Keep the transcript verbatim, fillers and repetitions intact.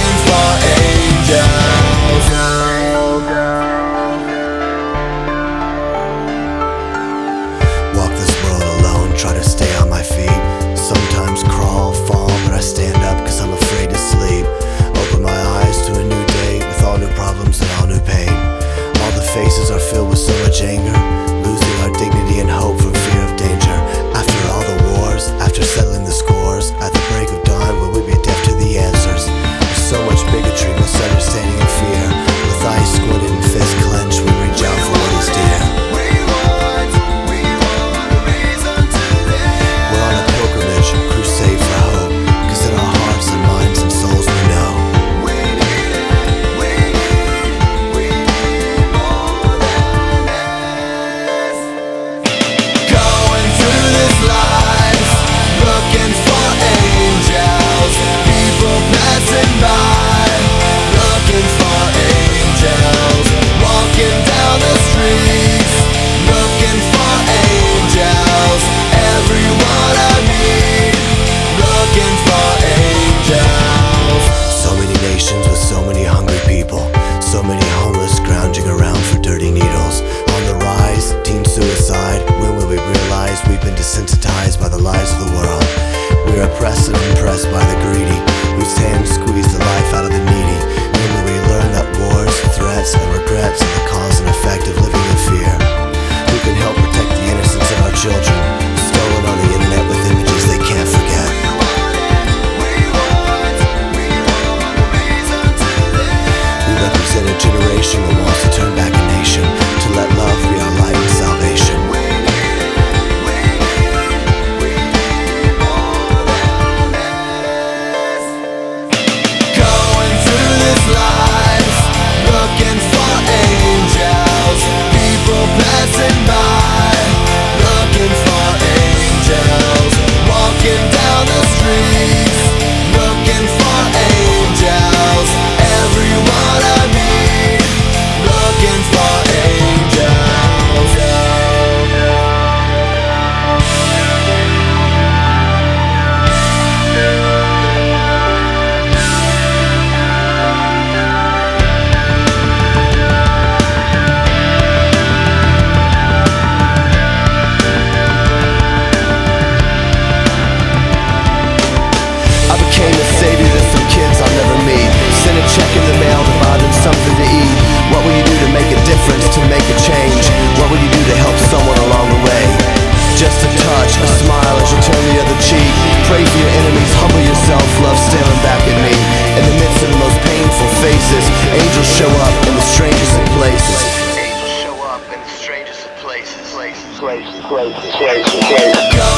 looking for angels. Walk this world alone, try to stay on my feet. Sometimes crawl, fall, but I stand up cause I'm afraid to sleep. Open my eyes to a new day with all new problems and all new pain. All the faces are filled with so much anger, losing our dignity and hope from fear of danger. After all the wars, after settling the scores, at the break of dawn will we be deaf to the answers? There's so much bigotry, misunderstanding and fear. With eyes squinted and fists clenched, we reach out for what is dear. Crusade for hope, cause in our hearts and minds and souls we know We need it, we need, we need more than this. Going through this life, looking for angels. People passing by, looking for angels. Walking down the streets, looking for angels. Everyone I meet, looking for angels. So many nations with so many hungry people, so many homeless scrounging around for dirty needles. On the rise, teen suicide. When will we realize we've been desensitized by the lies of the world? We're oppressed and impressed by the greedy, whose hands squeeze the life out of the needy. When will we learn that wars, threats, and regrets are the cause and effect of living in fear? Who can help protect the innocence of our children, stolen on the internet with images they can't forget? We represent a generation that wants to turn back a nation, to let love be our light and salvation. Going through this life, looking for angels. People passing by, looking for angels. Walking down the streets, looking for angels. Everyone I meet, looking for angels. I became a savior to some kids I'll never meet. Send a check in the mail to buy them something to eat. What will you do to make a difference, to make a change? What will you do to help someone along the way? Just a touch, a smile as you turn the other cheek. Pray for your enemies, humble yourself, love staring back at me. In the midst of the most painful faces, angels show up in the strangest of places. Angels show up in the strangest of places. Places, places, places, places, places.